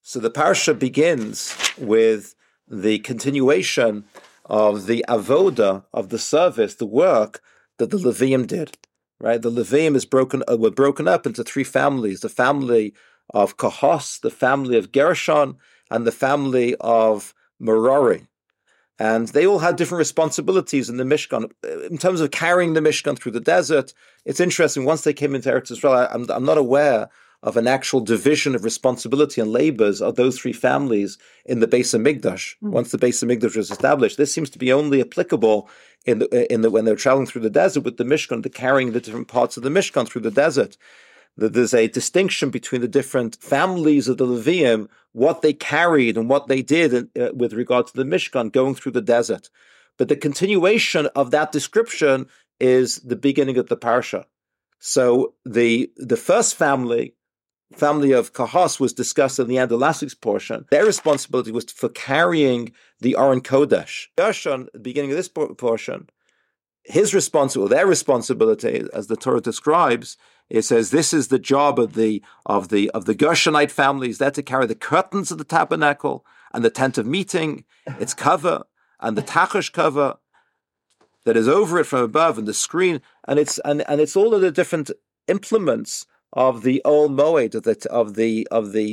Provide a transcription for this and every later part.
So the parsha begins with the continuation of the avoda, of the service, the work that the Levium did. Right? The Levium were broken up into three families: the family of Kahos, the family of Gershon, and the family of Merari. And they all had different responsibilities in the Mishkan. In terms of carrying the Mishkan through the desert, it's interesting. Once they came into Eretz Israel, I'm not aware of an actual division of responsibility and labors of those three families in the Beis Hamikdash. Once the Beis Hamikdash was established, this seems to be only applicable in the when they're traveling through the desert with the Mishkan, to carrying the different parts of the Mishkan through the desert. There's a distinction between the different families of the Levium, what they carried and what they did with regard to the Mishkan going through the desert. But the continuation of that description is the beginning of the parsha. So the first family of Kahas, was discussed in the end of last week's portion. Their responsibility was for carrying the Aron Kodesh. Gershon, at the beginning of this portion, their responsibility, as the Torah describes, it says this is the job of the Gershonite families. They're to carry the curtains of the tabernacle and the tent of meeting, its cover, and the tachash cover that is over it from above, and the screen, and it's all of the different implements of the Ol Moed, of the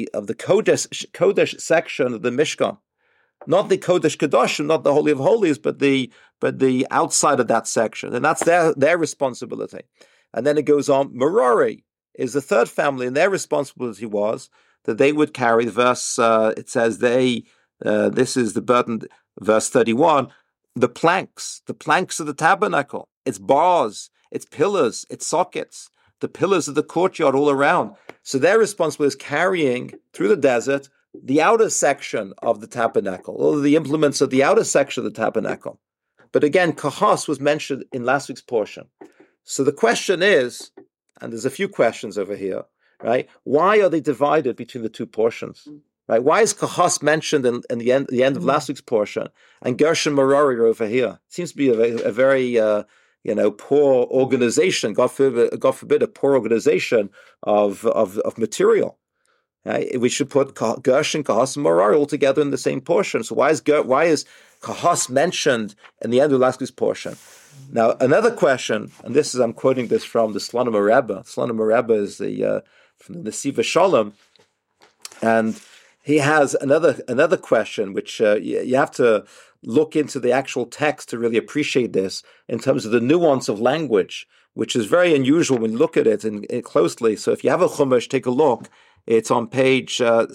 Kodesh section of the Mishkan, not the Kodesh Kedoshim, not the Holy of Holies, but the outside of that section, and that's their responsibility. And then it goes on. Merari is the third family, and their responsibility was that they would carry the verse. It says this is the burden. Verse 31: the planks of the tabernacle, its bars, its pillars, its sockets, the pillars of the courtyard all around. So their responsibility is carrying through the desert the outer section of the tabernacle, all of the implements of the outer section of the tabernacle. But again, Kahas was mentioned in last week's portion. So the question is, and there's a few questions over here, right? Why are they divided between the two portions? Right? Why is Kahas mentioned in the end of last week's portion, and Gershon Merari are over here? It seems to be a very poor organization. God forbid, a poor organization of material. Right? We should put Gershon, Kahas, and Merari all together in the same portion. So why is Kahas mentioned in the end of last week's portion? Now, another question, and I'm quoting this from the Slonim Rebbe. Slonim Rebbe is from the Nesiva Shalom, and he has another question, which you have to look into the actual text to really appreciate this in terms of the nuance of language, which is very unusual when you look at it closely. So if you have a Chumash, take a look. It's on page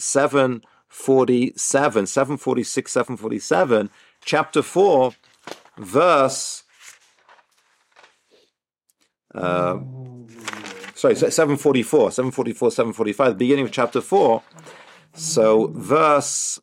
746, 747, chapter 4, verse... 744, 745, the beginning of chapter 4. So verse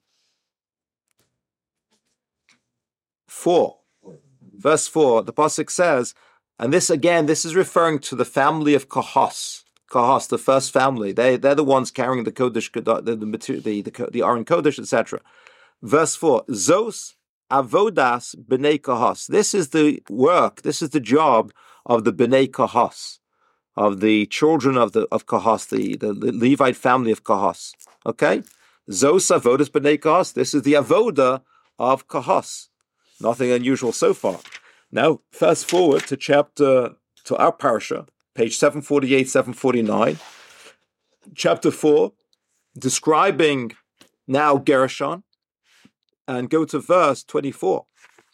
4, the pasuk says, and this is referring to the family of Kahas, the first family. They're the ones carrying the Kodesh, the Aron Kodesh, etc. Verse 4, Zos avodas b'nei Kahas. This is the work, this is the job of the B'nei Kahas, of the children of Kahas, the Levite family of Kahas. Okay? Zos avodas B'nei Kahas. This is the avoda of Kahas. Nothing unusual so far. Now, fast forward to our parsha, page 748, 749, chapter 4, describing now Gershon, and go to verse 24.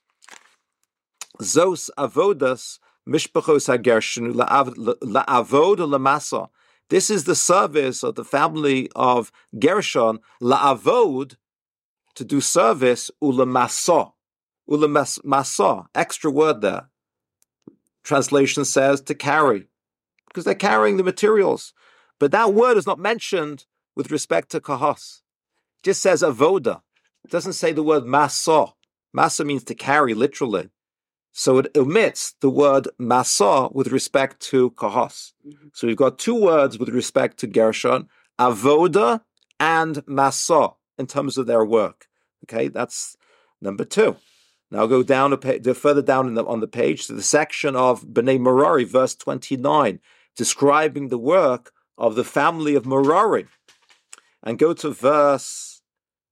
Zos avodas Mishpachos HaGershon la'avod u'lamasa. This is the service of the family of Gershon, la'avod, to do service, u'lamasa. U'lamasa, extra word there. Translation says to carry, because they're carrying the materials. But that word is not mentioned with respect to Kahas. It just says avoda. It doesn't say the word masa. Masa means to carry, literally. So it omits the word masa with respect to Kahas. So we've got two words with respect to Gershon, avoda and masa, in terms of their work. Okay, that's number 2. Now go down further down on the page to the section of B'nai Merari, verse 29, describing the work of the family of Merari. and go to verse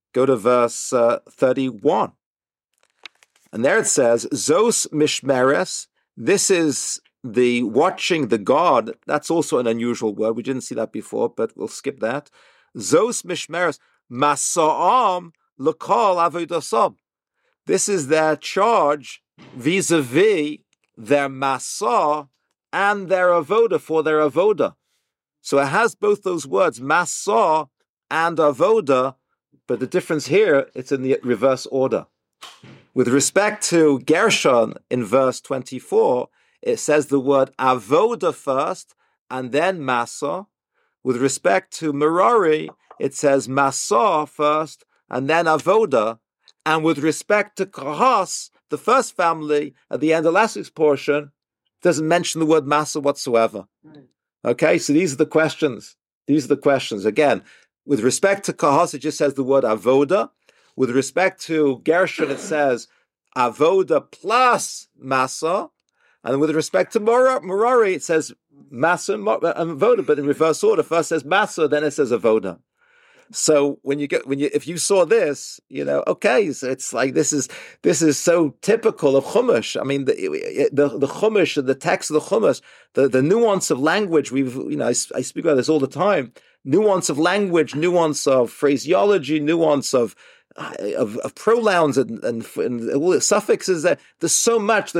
31. And there it says, Zos Mishmeres, this is the watching the guard. That's also an unusual word. We didn't see that before, but we'll skip that. Zos Mishmeres, Masa'am L'kol Avodasom. This is their charge vis-a-vis their Masa and their Avoda, for their Avoda. So it has both those words, Masa and Avoda, but the difference here, it's in the reverse order. With respect to Gershon in verse 24, it says the word Avoda first and then Masa. With respect to Merari, it says Masa first and then Avoda. And with respect to Kahas, the first family, at the end of last week's portion, doesn't mention the word Masa whatsoever. Okay, so these are the questions. Again, with respect to Kahas, it just says the word Avoda. With respect to Gershon, it says Avoda plus Masa. And with respect to Merari, it says Masa and Avoda, but in reverse order. First says Masa, then it says Avoda. So if you saw this, okay, so it's like this is so typical of Chumash. I mean, the Chumash, the text of the Chumash, the nuance of language. I speak about this all the time. Nuance of language, nuance of phraseology, nuance of pronouns and all the suffixes. There's so much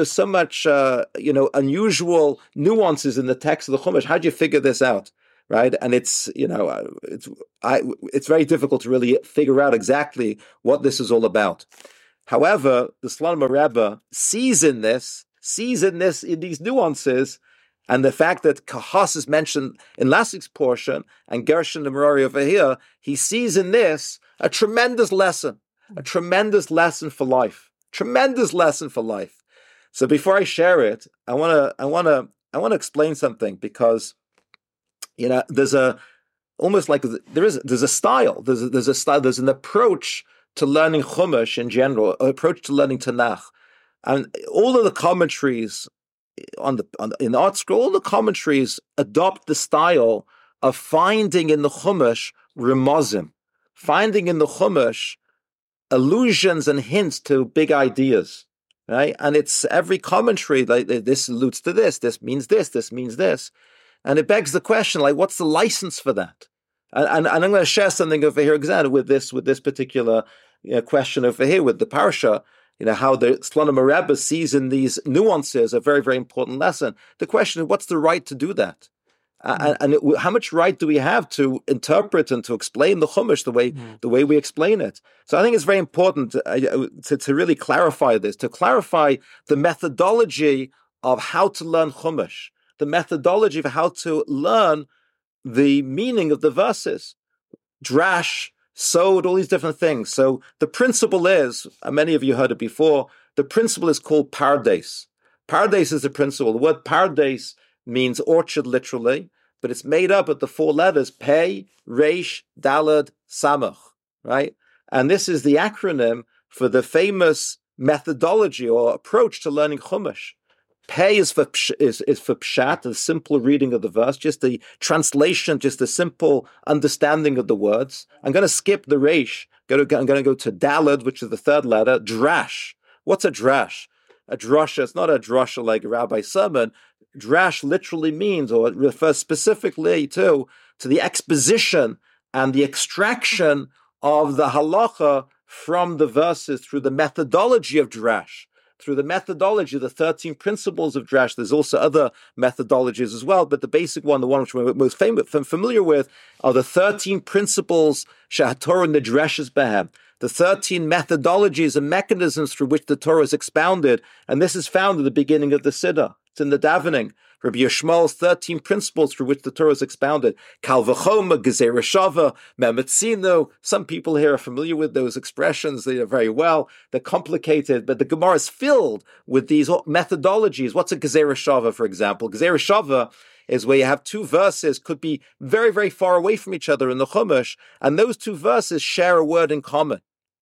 unusual nuances in the text of the Chumash. How do you figure this out? Right, and it's very difficult to really figure out exactly what this is all about. However, the Slonim Rebbe sees in these nuances, and the fact that Kahas is mentioned in last week's portion and Gershon and Merari over here, he sees in this a tremendous lesson for life, So before I share it, I want to explain something, because there's a style. There's an approach to learning Chumash in general, an approach to learning Tanakh, and all of the commentaries in the ArtScroll, all the commentaries adopt the style of finding in the Chumash remozim, finding in the Chumash allusions and hints to big ideas, right? And it's every commentary like this alludes to this. This means this. This means this. And it begs the question, like, what's the license for that? And I'm going to share something over here, exactly with this particular question over here with the parsha. How the Slonim Rebbe sees in these nuances a very, very important lesson. The question is, what's the right to do that? And how much right do we have to interpret and to explain the Chumash the way we explain it? So I think it's very important to really clarify this, to clarify the methodology of how to learn Chumash, the methodology of how to learn the meaning of the verses, drash, sod, all these different things. So the principle is, and many of you heard it before, the principle is called pardes. Pardes is the principle. The word pardes means orchard literally, but it's made up of the four letters Pei, Reish, Daled, Samach, right? And this is the acronym for the famous methodology or approach to learning Chumash. Pei is for pshat, the simple reading of the verse, just the translation, just the simple understanding of the words. I'm going to skip the reish. I'm going to go to daled, which is the third letter. Drash. What's a drash? A drasha, it's not a drasha like a rabbi's sermon. Drash literally means, or it refers specifically to the exposition and the extraction of the halacha from the verses through the methodology of drash. Through the methodology, the 13 principles of drash. There's also other methodologies as well, but the basic one, the one which we're most familiar with, are the 13 principles shehatorah nidreshes behem, the 13 methodologies and mechanisms through which the Torah is expounded, and this is found at the beginning of the Siddur. It's in the davening. Rabbi Yishmael's 13 principles through which the Torah is expounded. Kal v'choma, Gezerah Shava, Memetzino. Some people here are familiar with those expressions. They are very well. They're complicated, but the Gemara is filled with these methodologies. What's a Gezerah Shava, for example? Gezerah Shava is where you have two verses, could be very, very far away from each other in the Chumash, and those two verses share a word in common.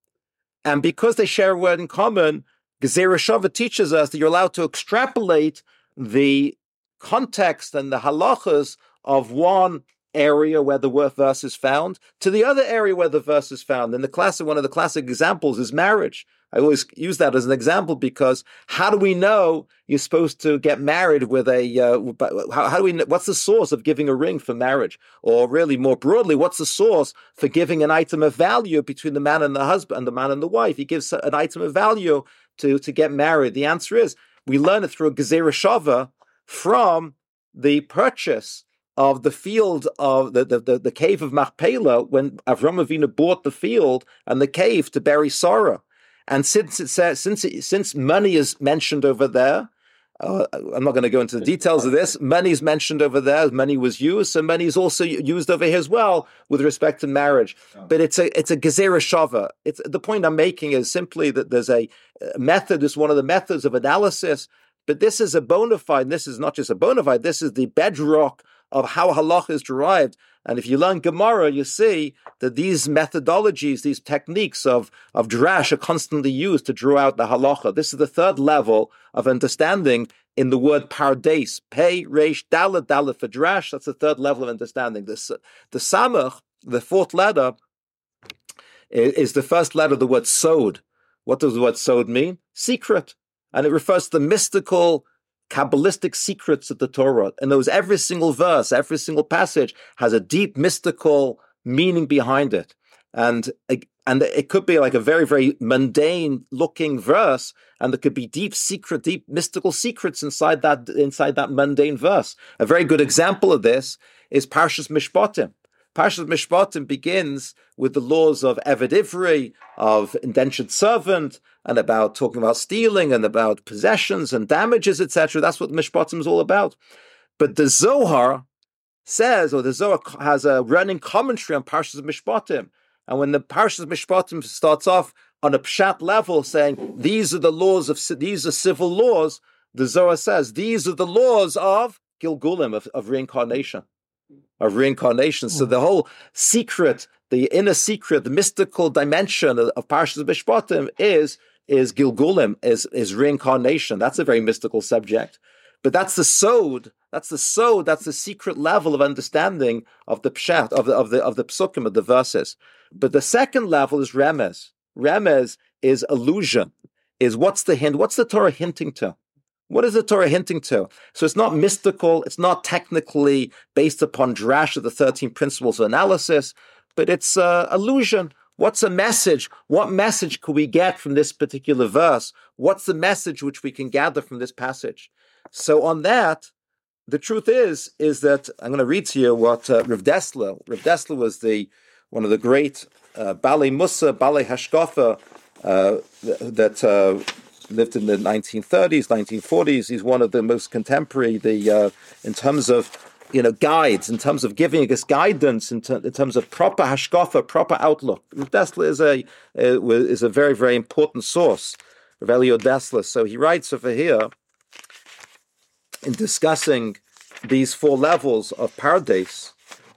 And because they share a word in common, Gezerah Shava teaches us that you're allowed to extrapolate the context and the halachas of one area where the verse is found to the other area where the verse is found. And one of the classic examples is marriage. I always use that as an example because how do we know you're supposed to get married with how do we know, what's the source of giving a ring for marriage? Or really more broadly, what's the source for giving an item of value between the man and the husband and the man and the wife? He gives an item of value to get married. The answer is we learn it through a Gezerah Shava from the purchase of the field of the cave of Machpelah when Avram Avinu bought the field and the cave to bury Sarah. And since money is mentioned over there, I'm not going to go into the details of this. Money is mentioned over there. Money was used, so money is also used over here as well with respect to marriage. But it's a Gezerah Shava. The point I'm making is simply that there's a method. It's one of the methods of analysis. But this is a bona fide. This is not just a bona fide. This is the bedrock of how halacha is derived. And if you learn Gemara, you see that these methodologies, these techniques of drash are constantly used to draw out the halacha. This is the third level of understanding in the word pardes. Pei, reish, dalet, dalet for drash. That's the third level of understanding. The samach, the fourth letter, is the first letter of the word sod. What does the word sod mean? Secret. And it refers to the mystical Kabbalistic secrets of the Torah. And every single verse, every single passage has a deep mystical meaning behind it. And it could be like a very, very mundane looking verse, and there could be deep mystical secrets inside that mundane verse. A very good example of this is Parshas Mishpatim. Parshas Mishpatim begins with the laws of Eved Ivri, of indentured servant, and talking about stealing and about possessions and damages, etc. That's what Mishpatim is all about. But the Zohar says, or the Zohar has a running commentary on Parshas Mishpatim. And when the Parshas Mishpatim starts off on a pshat level saying, these are civil laws, the Zohar says, these are the laws of Gilgulim, of reincarnation. So the whole secret, the inner secret, the mystical dimension of Parshas Mishpatim is Gilgulim, is reincarnation. That's a very mystical subject. But that's the sod, that's the secret level of understanding of the pshat, of the psukim, of the verses. But the second level is remez. Remez is allusion, is what's the hint, what's the Torah hinting to? What is the Torah hinting to? So it's not mystical, it's not technically based upon drash of the 13 principles of analysis, but it's allusion. What's a message? What message could we get from this particular verse? What's the message which we can gather from this passage? So on that, the truth is that I'm going to read to you what Rav Dessler was one of the great Balei Musa, Balei Hashkafa that lived in the 1930s, 1940s. He's one of the most contemporary, in terms of guides, in terms of giving us guidance, in terms of proper hashkafa, proper outlook. Rav Dessler is a very, very important source, Rav Elio Dessler. So he writes over here, in discussing these four levels of Pardes,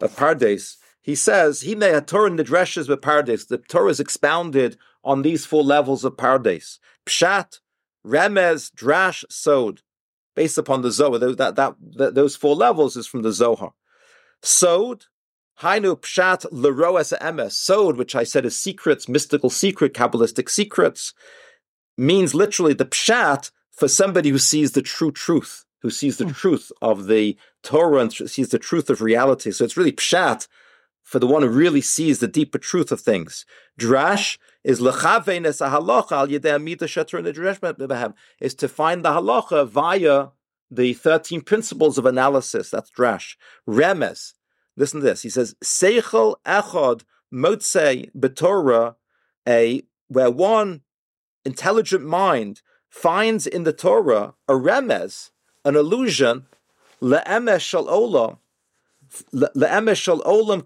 he says, Hine HaTorah nidreshes b'Pardes. The Torah is expounded on these four levels of Pardes. Pshat, Remez, Drash, Sod. Based upon the Zohar, those four levels is from the Zohar. Sod, Hainu Pshat, Leroes Emes. Sod, which I said is secrets, mystical secret, Kabbalistic secrets, means literally the Pshat for somebody who sees the true truth, who sees the truth of the Torah and sees the truth of reality. So it's really Pshat for the one who really sees the deeper truth of things. Drash is lechavenes halacha al yedei amida shetur nidresh, is to find the halacha via the 13 principles of analysis. That's drash. Remez, listen to this. He says seichel echad motzei b'Torah, where one intelligent mind finds in the Torah a remez, an allusion, le'emes shel olam. For the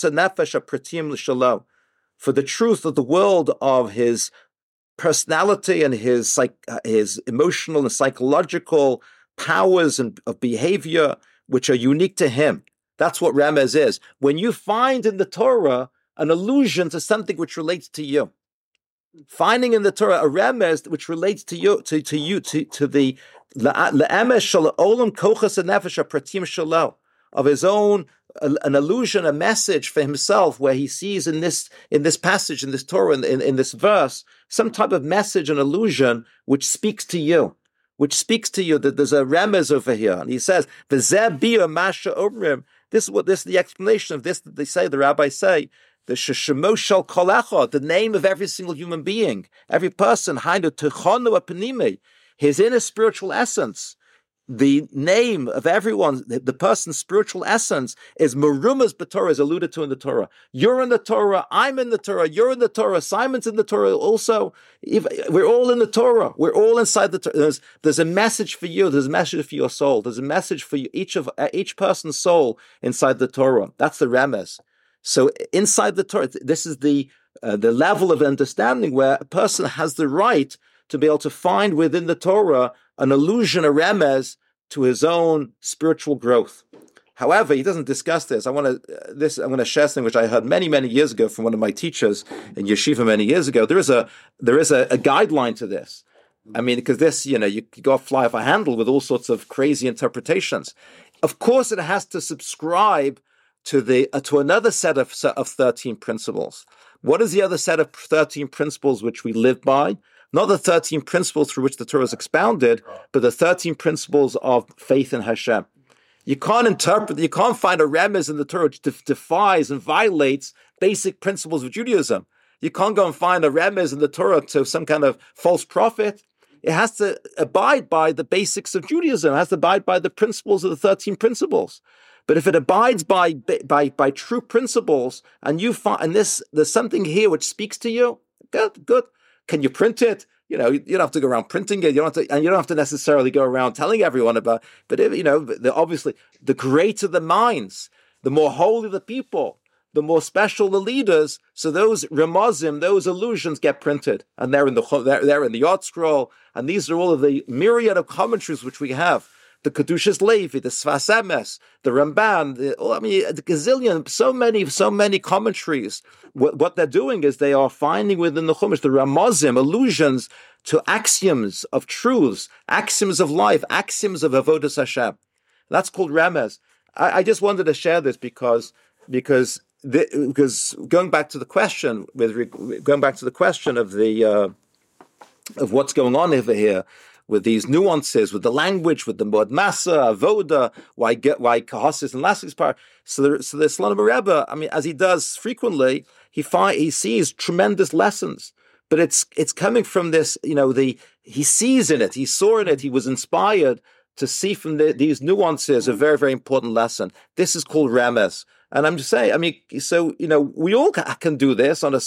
truth of the world of his personality and his emotional and psychological powers and of behavior, which are unique to him. That's what remez is. When you find in the Torah an allusion to something which relates to you, finding in the Torah a remez which relates to you, to the le'emes shel olam kochas nefesh pratim shelo. of his own, an allusion, a message for himself, where he sees in this passage, in this Torah, in this verse, some type of message, an allusion, which speaks to you. That there's a remez over here. And he says, V'zeh bia masha omrim. This is the explanation of this that the rabbis say, the sheshemo shel kol echad, the name of every single human being, every person, hainu techonu apanimi, his inner spiritual essence. The name of everyone, the person's spiritual essence, is Merumas b'Torah, is alluded to in the Torah. You're in the Torah, I'm in the Torah, you're in the Torah, Simon's in the Torah also. We're all in the Torah. We're all inside the Torah. There's a message for you. There's a message for your soul. There's a message for you, each person's soul inside the Torah. That's the remez. So inside the Torah, this is the level of understanding where a person has the right to be able to find within the Torah an allusion, a remez, to his own spiritual growth. However, he doesn't discuss this. I'm going to share something which I heard many, many years ago from one of my teachers in yeshiva many years ago. There is a guideline to this. I mean, because this, you could go fly off a handle with all sorts of crazy interpretations. Of course, it has to subscribe to another set of 13 principles. What is the other set of 13 principles which we live by? Not the 13 principles through which the Torah is expounded, but the 13 principles of faith in Hashem. You can't find a remez in the Torah which defies and violates basic principles of Judaism. You can't go and find a remez in the Torah to some kind of false prophet. It has to abide by the basics of Judaism. It has to abide by the principles of the 13 principles. But if it abides by true principles, and there's something here which speaks to you, good. Can you print it? You don't have to go around printing it. You don't have to necessarily go around telling everyone about. But obviously, the greater the minds, the more holy the people, the more special the leaders. So those remazim, those allusions, get printed, and they're in the Yod Scroll. And these are all of the myriad of commentaries which we have. The Kedushas Levi, the Sfas Emes, the Ramban, the gazillion, so many commentaries. What they're doing is they are finding within the Chumash the Ramazim, allusions to axioms of truths, axioms of life, axioms of Avodas Hashem. That's called Remez. I just wanted to share this because going back to the question of what's going on over here, with these nuances, with the language, with the Mod Masa, Avoda, why Kahasis and Lassik's part. So the Slonim Rebbe, I mean, as he does frequently, he sees tremendous lessons. But it's coming from this, he sees in it, he saw in it, he was inspired to see from these nuances a very, very important lesson. This is called Remez. And I'm just saying, we all can do this on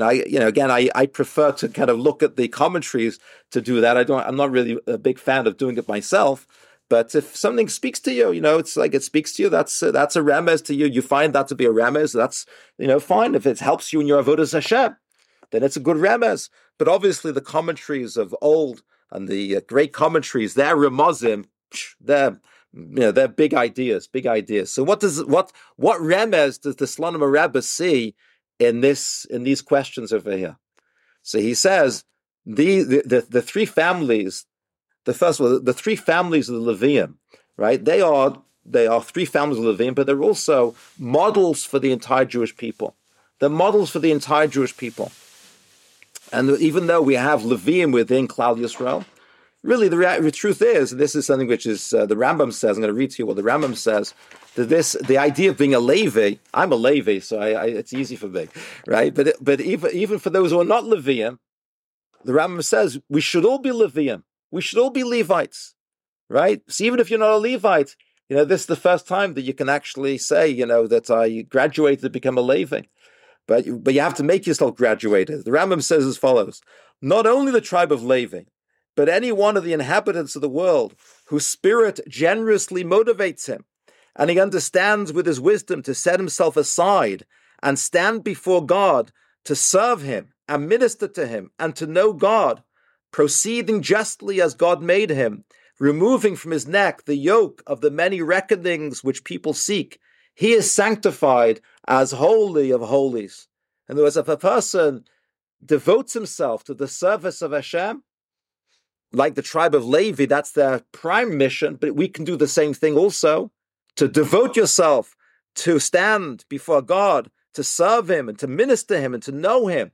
I prefer to kind of look at the commentaries to do that. I'm not really a big fan of doing it myself. But if something speaks to you, it's like it speaks to you, that's a remez to you. You find that to be a remez, that's, fine. If it helps you in your avodas Hashem, then it's a good remez. But obviously the commentaries of old and the great commentaries, they're remazim, they're big ideas. So what remez does the Slonim Rebbe see in these questions over here? So he says the three families. The first one, the three families of the Levium, right? They are three families of Levium, but they're also models for the entire Jewish people. They're models for the entire Jewish people. And even though we have Levium within Klal Yisrael, really, the truth is, this is something which is the Rambam says. I'm going to read to you what the Rambam says. That the idea of being a Levi, I'm a Levi, so it's easy for me, right? But even for those who are not Levium, the Rambam says we should all be Levium. We should all be Levites, right? So even if you're not a Levite, this is the first time that you can actually say, that I graduated to become a Levi. But you have to make yourself graduated. The Rambam says as follows: not only the tribe of Levi, but any one of the inhabitants of the world whose spirit generously motivates him, and he understands with his wisdom to set himself aside and stand before God to serve him and minister to him and to know God, proceeding justly as God made him, removing from his neck the yoke of the many reckonings which people seek, he is sanctified as holy of holies. In other words, if a person devotes himself to the service of Hashem, like the tribe of Levi, that's their prime mission, but we can do the same thing also. to devote yourself, to stand before God, to serve Him and to minister Him and to know Him,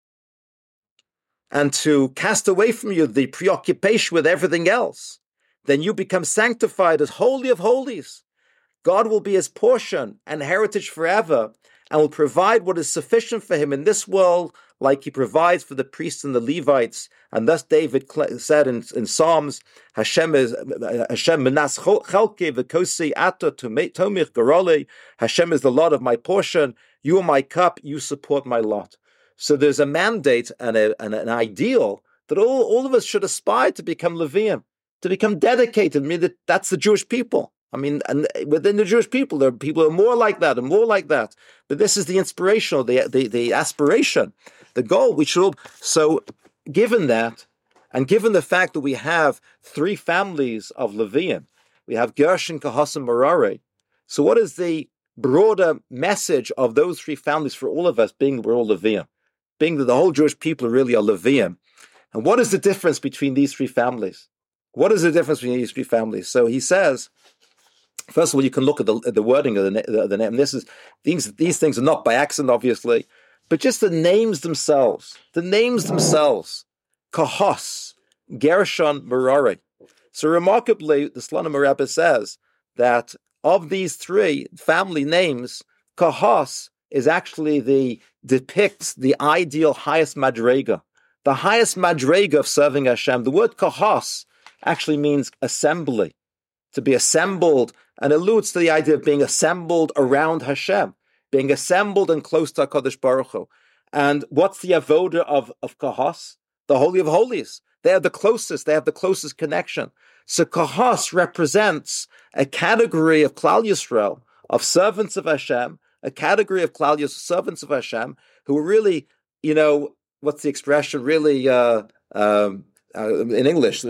and to cast away from you the preoccupation with everything else, then you become sanctified as Holy of Holies. God will be His portion and heritage forever, and will provide what is sufficient for Him in this world, like He provides for the priests and the Levites. And thus David said in Psalms, Hashem is menas chelke v'kosi ato tomich garole. Hashem is the Lord of my portion. You are my cup. You support my lot. So there's a mandate and an ideal that all of us should aspire to become Levium, to become dedicated. I mean, that's the Jewish people. I mean, and within the Jewish people, there are people who are more like that and more like that. But this is the inspirational, the aspiration, the goal. We should. So, given that, and given the fact that we have three families of Levium, we have Gershon, Kahas, and Merari. So, what is the broader message of those three families for all of us, being that we're all Levium, being that the whole Jewish people really are Levium? And what is the difference between these three families? What is the difference between these three families? So he says, first of all, you can look at the wording of the name. These things are not by accident, obviously, but just the names themselves. The names themselves. Kahos, Gershon, Merari. So remarkably, the Slonim Rebbe says that of these three family names, Kahos is actually depicts the ideal highest madrega, the highest madrega of serving Hashem. The word Kahos actually means assembly, to be assembled, and alludes to the idea of being assembled around Hashem, being assembled and close to HaKadosh Baruch Hu. And what's the avoda of Kahos? The Holy of Holies. They are the closest. They have the closest connection. So Kahos represents a category of Klal Yisrael, of servants of Hashem, a category of Klal Yisrael, servants of Hashem, who are really, what's the expression? Really, in English,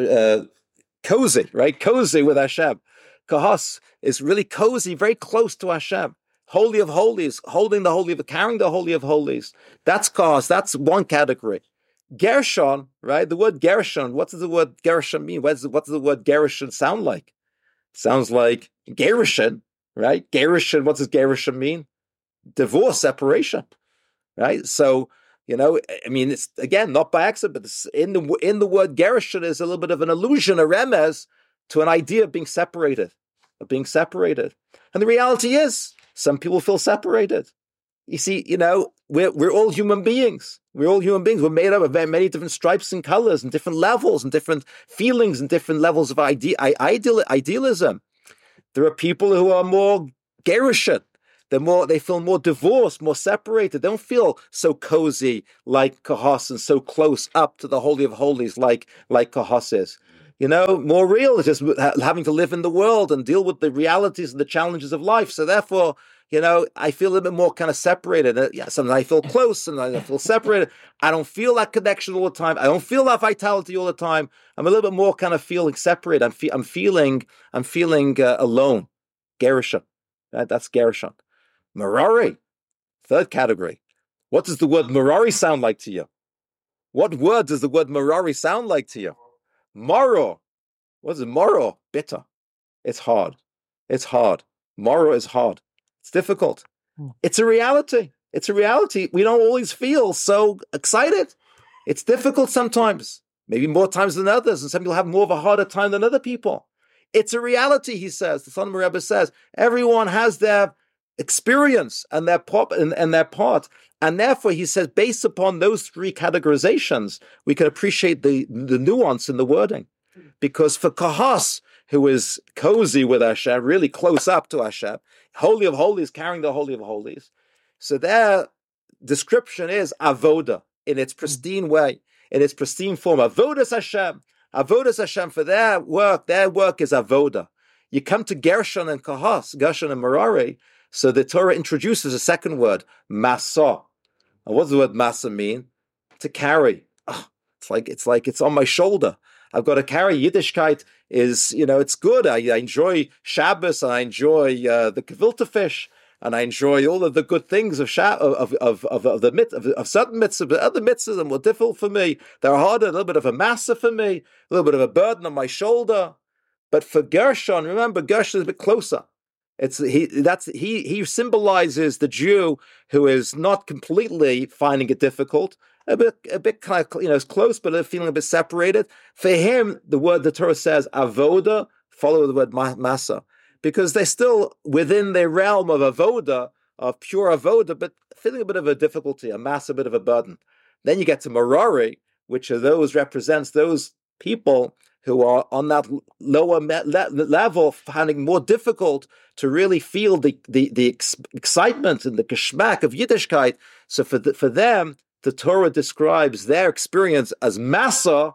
cozy, right? Cozy with Hashem. Kahos is really cozy, very close to Hashem. Holy of Holies, holding the Holy of, carrying the Holy of Holies. That's Kahos. That's one category. Gershon, right? The word Gershon, what does the word Gershon mean? What does the word Gershon sound like? It sounds like Gershon, right? Gershon, what does Gershon mean? Divorce, separation, right? So, it's again not by accident, but in the word Gershon is a little bit of an allusion, a remez to an idea of being separated, And the reality is, some people feel separated. You see, we're all human beings. We're made up of many different stripes and colors and different levels and different feelings and different levels of idealism. There are people who are more Gershon. They feel more divorced, more separated. They don't feel so cozy like Kahos and so close up to the Holy of Holies like Kahos is. More real, just having to live in the world and deal with the realities and the challenges of life. So therefore, I feel a little bit more kind of separated. Sometimes I feel close and I feel separated. I don't feel that connection all the time. I don't feel that vitality all the time. I'm a little bit more kind of feeling separated. I'm feeling alone. Gershon, right? That's Gershon. Merari, third category. What does the word Merari sound like to you? What word does the word Merari sound like to you? Moro. What is it? Moro. Bitter. It's hard. Moro is hard. It's difficult. It's a reality. We don't always feel so excited. It's difficult sometimes, maybe more times than others, and some people have more of a harder time than other people. It's a reality, he says. The Slonim Rebbe says, everyone has their experience and their part, and therefore, he says, based upon those three categorizations, we can appreciate the nuance in the wording. Because for Kahos, who is cozy with Hashem, really close up to Hashem, Holy of Holies, carrying the Holy of Holies, so their description is avoda in its pristine way, in its pristine form. Avodas Hashem for their work. Their work is avoda. You come to Gershon and Kahos, Gershon and Merari. So the Torah introduces a second word, masa. And what does the word masa mean? To carry. It's like it's on my shoulder. I've got to carry. Yiddishkeit is, it's good. I enjoy Shabbos, and I enjoy the gefilte fish, and I enjoy all of the good things of certain mitzvahs, but other mitzvahs are more difficult for me. They're harder, a little bit of a masa for me, a little bit of a burden on my shoulder. But for Gershon, remember, Gershon is a bit closer. He symbolizes the Jew who is not completely finding it difficult, a bit kind of, is close, but feeling a bit separated. For him, the Torah says avoda, follow the word masa, because they're still within the realm of avoda, of pure avoda, but feeling a bit of a difficulty, a masa, a bit of a burden. Then you get to Merari, which represents those people who are on that lower level, finding more difficult to really feel the excitement and the geschmack of Yiddishkeit. So for them, the Torah describes their experience as masa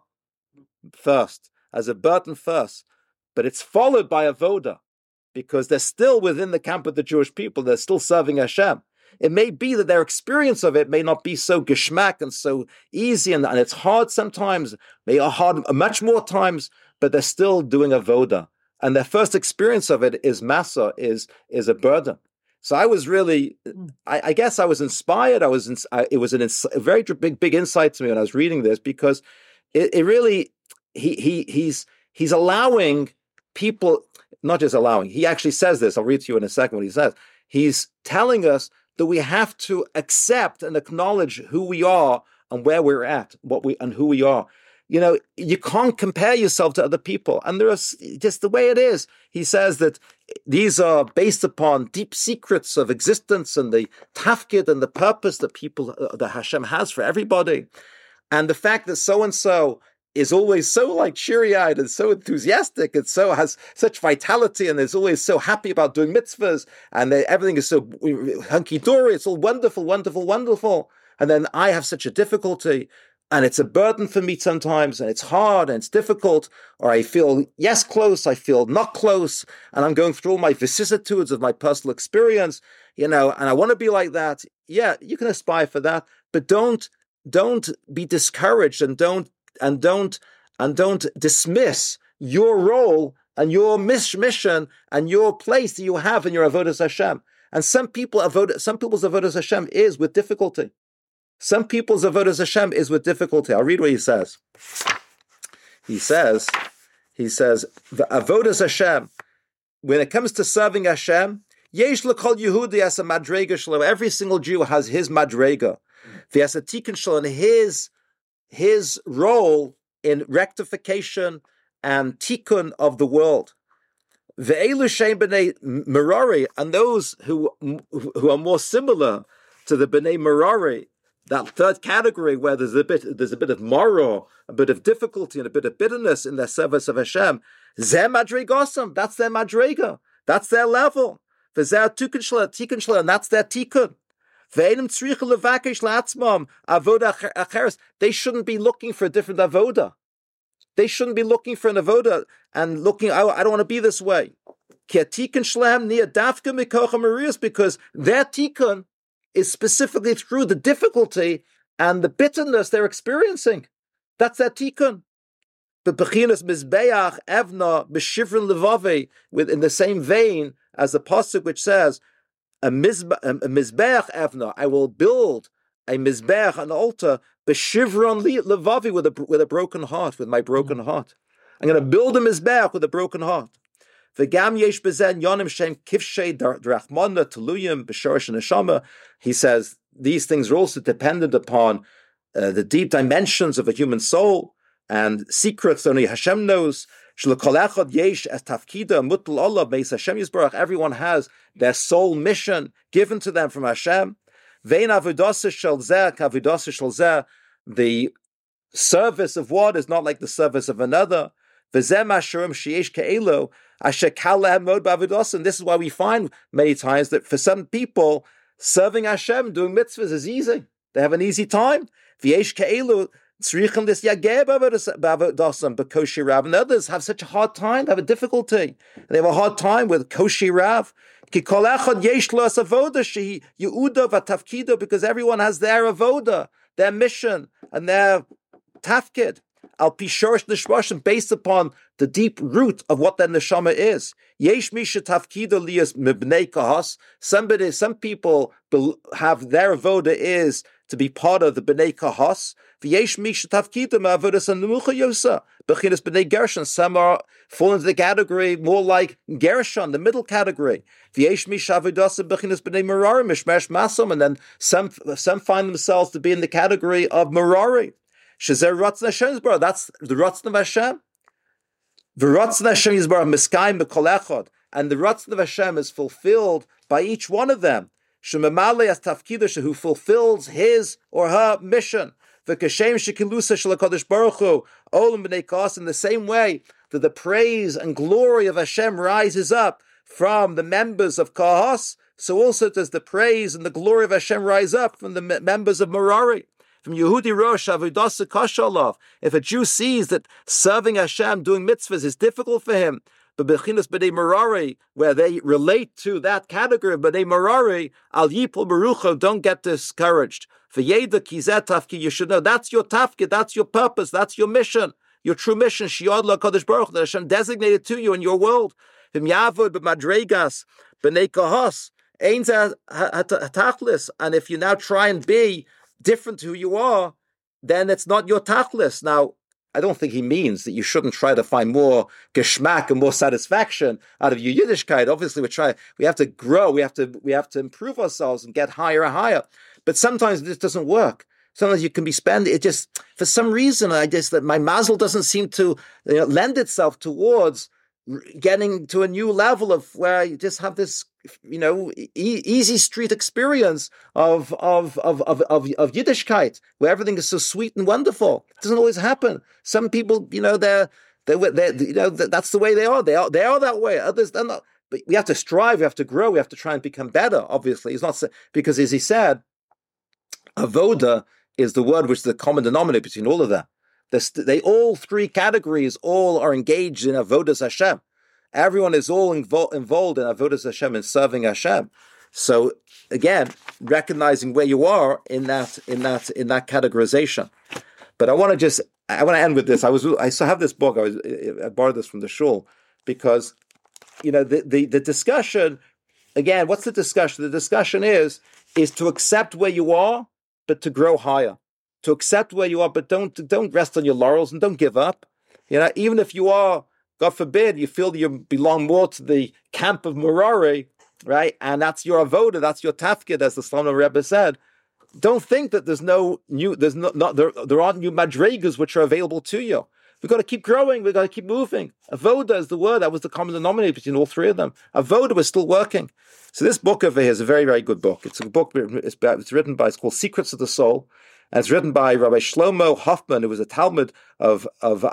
first, as a burden first, but it's followed by avoda, because they're still within the camp of the Jewish people. They're still serving Hashem. It may be that their experience of it may not be so geschmack and so easy, and it's hard sometimes, much more times, but they're still doing avoda. And their first experience of it is masa, is a burden. So I was really, I guess I was inspired. It was a very big insight to me when I was reading this, because it really, he's allowing people, not just allowing, he actually says this, I'll read to you in a second what he says. He's telling us that we have to accept and acknowledge who we are and where we're at, and who we are. You can't compare yourself to other people, and there's just the way it is. He says that these are based upon deep secrets of existence and the tafkid and the purpose that Hashem has for everybody, and the fact that so and so is always so like cheery-eyed and so enthusiastic and so has such vitality and is always so happy about doing mitzvahs, and everything is so hunky-dory, it's all wonderful, wonderful, wonderful. And then I have such a difficulty, and it's a burden for me sometimes, and it's hard and it's difficult, or I feel yes close, I feel not close, and I'm going through all my vicissitudes of my personal experience, and I want to be like that. Yeah, you can aspire for that, but don't be discouraged, and don't dismiss your role and your mission and your place that you have in your avodas Hashem. And some people's avodas Hashem is with difficulty. Some people's avodas Hashem is with difficulty. I'll read what he says. He says, the avodas Hashem, when it comes to serving Hashem, yesh lekol Yehudi as a madrega shelo. Every single Jew has his madrega. V'as a tikkun shelo, and his role in rectification and tikkun of the world. Ve'elu shein b'nei Merari, and those who are more similar to the b'nei Merari, that third category where there's a bit of maror, a bit of difficulty and a bit of bitterness in their service of Hashem. Zeh madregosam, that's their madrega, that's their level. V'zeh tikkun shelo, and that's their tikkun. They shouldn't be looking for a different avoda. They shouldn't be looking for an avoda and looking, I don't want to be this way. Because their tikkun is specifically through the difficulty and the bitterness they're experiencing. That's their tikkun. But bechinas mizbeach evna b'shivrin levavi, in the same vein as the pasuk which says, a mizbeach evna, I will build a mizbeach, an altar, b'shivron levavi, with a broken heart, with my broken heart. I'm going to build a mizbeach with a broken heart. V'gam yesh bezen yonim shem kivshei drachmana teluyim b'shorish neshama. He says these things are also dependent upon the deep dimensions of a human soul and secrets only Hashem knows. Everyone has their soul mission given to them from Hashem. The service of one is not like the service of another. And this is why we find many times that for some people, serving Hashem, doing mitzvahs is easy. They have an easy time. And others have such a hard time, they have a difficulty. They have a hard time with Koshi Rav. Because everyone has their avoda, their mission, and their tafkid. Al pishorish nishmashim, based upon the deep root of what their neshama is. Yesh misha tafkido liyas mibnei kahas. Some people have their avoda is to be part of the Bnei Kahos. V'yesh mi shetafkidim avodas hanemucha yosa. Bechinas Bnei Gershon. Some fall into the category more like Gershon, the middle category. V'yesh mi shavodas bechinas Bnei Merari mishmesh masom. And then some find themselves to be in the category of Merari. Shazer Ratzon Hashem's bar. That's the Ratzon of Hashem. V'Ratzon Hashem is bar miskayim b'kol echad. And the Ratzon of Hashem is fulfilled by each one of them. Shemamale as tafkidah, who fulfills his or her mission. V'kashem shekilusa shel HaKadosh Baruch Hu olam b'nei Kahos, in the same way that the praise and glory of Hashem rises up from the members of Kahos, so also does the praise and the glory of Hashem rise up from the members of Merari. From Yehudi Rosh Avodasa Kashalov, if a Jew sees that serving Hashem, doing mitzvahs is difficult for him, but Bechinas B'nei Merari, where they relate to that category of B'nei Merari, Al Yipol Barucho, don't get discouraged. V'yeda Kizet Tafki, you should know that's your tafki, that's your purpose, that's your mission, your true mission, Shiad LaKadosh Baruch, that Hashem designated to you in your world. V'm Yavod B'madregas B'nei Kahos, Ein Zeh Hatachlis, and if you now try and be different to who you are, then it's not your tachlis. Now, I don't think he means that you shouldn't try to find more geschmack and more satisfaction out of your Yiddishkeit. Obviously, we have to grow, we have to improve ourselves and get higher and higher. But sometimes this doesn't work. Sometimes you can be spending it just for some reason. That my mazel doesn't seem to lend itself towards getting to a new level of where you just have this, easy street experience of Yiddishkeit, where everything is so sweet and wonderful. It doesn't always happen. Some people, they're that's the way they are. They are that way. Others, they're not. But we have to strive. We have to grow. We have to try and become better. Obviously, it's not because, as he said, avoda is the word which is the common denominator between all of them. They all three categories all are engaged in avodas Hashem. Everyone is all involved in avodas Hashem and serving Hashem. So again, recognizing where you are in that categorization. But I want to end with this. I still have this book. I borrowed this from the shul because the discussion again. What's the discussion? The discussion is to accept where you are, but to grow higher. To accept where you are, but don't rest on your laurels and don't give up. Even if you are, God forbid, you feel that you belong more to the camp of Merari, right? And that's your avoda, that's your tafkid, as the Slonim Rebbe said. Don't think that there aren't new madregas which are available to you. We've got to keep growing. We've got to keep moving. Avoda is the word. That was the common denominator between all three of them. Avoda was still working. So this book over here is a very, very good book. It's a book. It's called Secrets of the Soul. And it's written by Rabbi Shlomo Hoffman, who was a Talmud of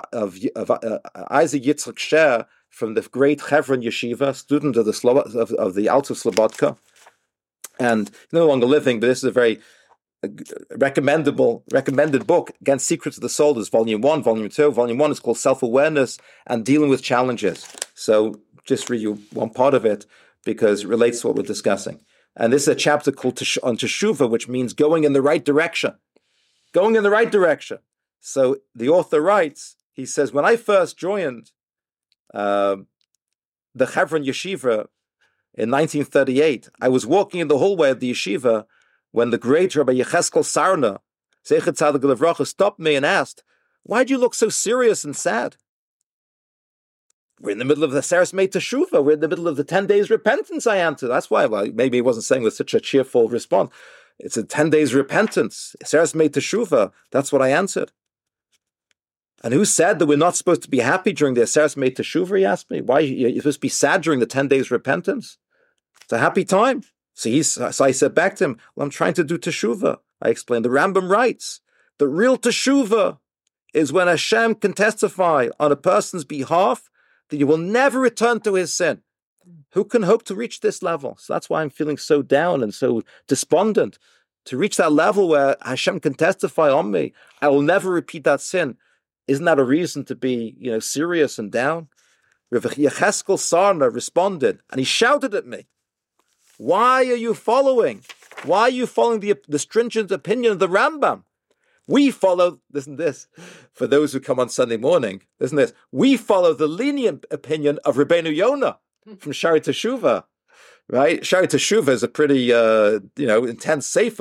Isaac Yitzchak Sher from the great Chevron Yeshiva, student of the Alta Slobodka, and no longer living. But this is a very recommended book. Again, Secrets of the Soul. There's Volume 1, Volume 2. Volume 1 is called Self-Awareness and Dealing with Challenges. So just read you one part of it because it relates to what we're discussing. And this is a chapter called on Teshuvah, which means going in the right direction. Going in the right direction. So the author writes, he says, when I first joined the Chevron Yeshiva in 1938, I was walking in the hallway of the yeshiva when the great Rabbi Yecheskel Sarna, Zeichet Tzadik Levracha, stopped me and asked, why do you look so serious and sad? We're in the middle of the Seres Mei Teshuvah. We're in the middle of the 10 days repentance, I answered. That's why, maybe he wasn't saying with such a cheerful response. It's a 10 days repentance. Seres Mei Teshuvah. That's what I answered. And who said that we're not supposed to be happy during the Seres Mei Teshuvah, he asked me. Why you're supposed to be sad during the 10 days repentance? It's a happy time. So I said back to him, well, I'm trying to do Teshuvah. I explained, the Rambam writes, the real Teshuvah is when Hashem can testify on a person's behalf that you will never return to his sin. Who can hope to reach this level? So that's why I'm feeling so down and so despondent. To reach that level where Hashem can testify on me, I will never repeat that sin. Isn't that a reason to be, serious and down? Rav Yecheskel Sarna responded, and he shouted at me, why are you following the stringent opinion of the Rambam? We follow, listen to this, for those who come on Sunday morning, listen to this, we follow the lenient opinion of Rabbeinu Yonah from Shari Teshuvah, right? Shari Teshuvah is a pretty, intense sefer,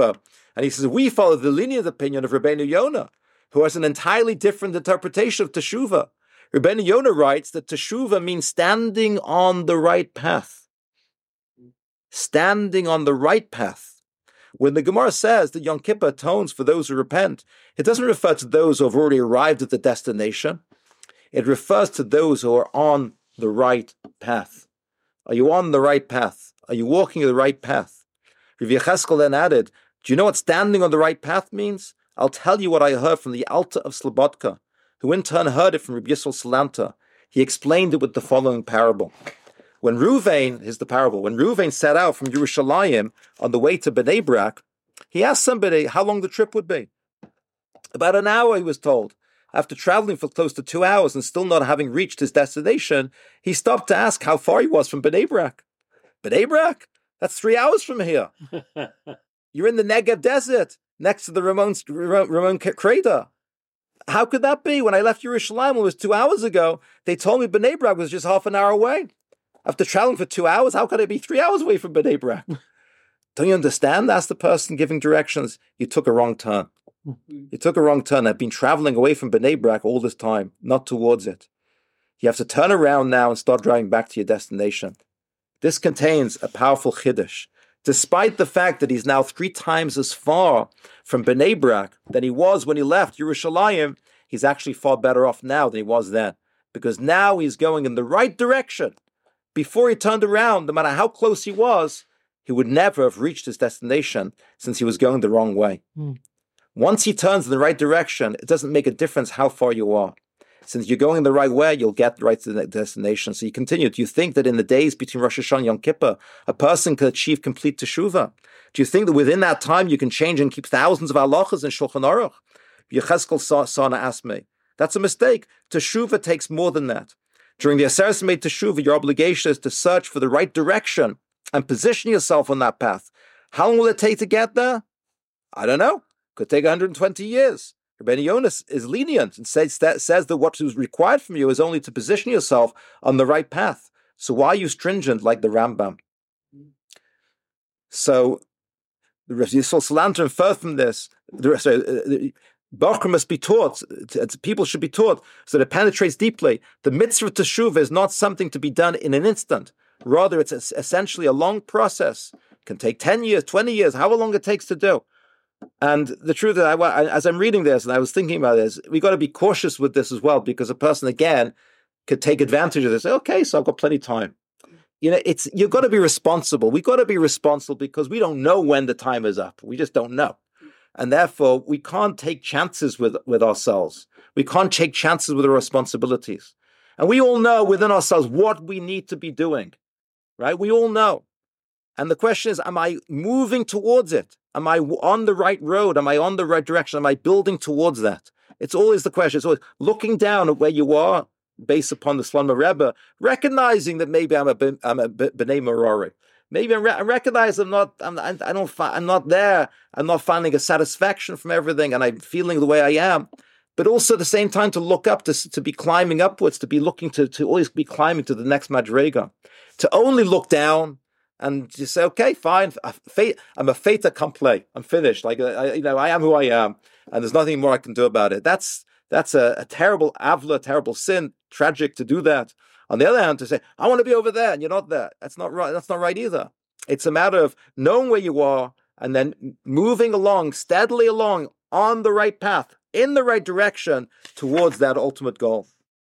And he says, we follow the lenient opinion of Rabbeinu Yonah, who has an entirely different interpretation of Teshuvah. Rabbeinu Yonah writes that Teshuvah means standing on the right path. Standing on the right path. When the Gemara says that Yom Kippur atones for those who repent, it doesn't refer to those who have already arrived at the destination. It refers to those who are on the right path. Are you on the right path? Are you walking the right path? Rav Yecheskel then added, do you know what standing on the right path means? I'll tell you what I heard from the Alta of Slobodka, who in turn heard it from Rabbi Yisrael Salanta. He explained it with the following parable. When Reuven set out from Yerushalayim on the way to Bnei Brak, he asked somebody how long the trip would be. About an hour, he was told. After traveling for close to 2 hours and still not having reached his destination, he stopped to ask how far he was from Bnei Brak. Bnei Brak? That's 3 hours from here. You're in the Negev desert, next to the Ramon crater. How could that be? When I left Yerushalayim, it was 2 hours ago. They told me Bnei Brak was just half an hour away. After traveling for 2 hours, how could it be 3 hours away from Bnei Brak? Don't you understand? Asked the person giving directions. You took a wrong turn. You took a wrong turn. I've been traveling away from Bnei Brak all this time, not towards it. You have to turn around now and start driving back to your destination. This contains a powerful chiddush. Despite the fact that he's now 3 times as far from Bnei Brak than he was when he left Yerushalayim, he's actually far better off now than he was then. Because now he's going in the right direction. Before he turned around, no matter how close he was, he would never have reached his destination since he was going the wrong way. Once he turns in the right direction, it doesn't make a difference how far you are. Since you're going the right way, you'll get right to the destination. So you continue. Do you think that in the days between Rosh Hashanah and Yom Kippur, a person can achieve complete teshuvah? Do you think that within that time you can change and keep thousands of halachas in Shulchan Aruch? Yecheskel Sana asked me. That's a mistake. Teshuvah takes more than that. During the Aseret Made Teshuvah, your obligation is to search for the right direction and position yourself on that path. How long will it take to get there? I don't know. Could take 120 years. Rabbeinu Yonah is lenient and says that what is required from you is only to position yourself on the right path. So why are you stringent like the Rambam? So the Rav Yisrael Salanter inferred from this, Bachar must be taught, people should be taught so that it penetrates deeply. The mitzvah teshuvah is not something to be done in an instant. Rather, it's essentially a long process. It can take 10 years, 20 years, however long it takes to do. And the truth is, as I'm reading this and I was thinking about this, we got to be cautious with this as well, because a person, again, could take advantage of this. Okay, so I've got plenty of time. You've got to be responsible. We've got to be responsible because we don't know when the time is up. We just don't know. And therefore, we can't take chances with ourselves. We can't take chances with our responsibilities. And we all know within ourselves what we need to be doing, right? We all know. And the question is, am I moving towards it? Am I on the right road? Am I on the right direction? Am I building towards that? It's always the question. It's always looking down at where you are based upon the Slonimer Rebbe, recognizing that maybe I'm a B'nai Merari. Maybe I recognize I'm not there. I'm not finding a satisfaction from everything, and I'm feeling the way I am. But also at the same time to look up, to be climbing upwards, to be looking to always be climbing to the next madrega. To only look down and just say, okay, fine, I'm a fait accompli. I'm finished. Like I am who I am, and there's nothing more I can do about it. That's a terrible avla, terrible sin, tragic to do that. On the other hand, to say, I want to be over there and you're not there. That's not right. That's not right either. It's a matter of knowing where you are and then moving along, steadily along on the right path, in the right direction towards that ultimate goal.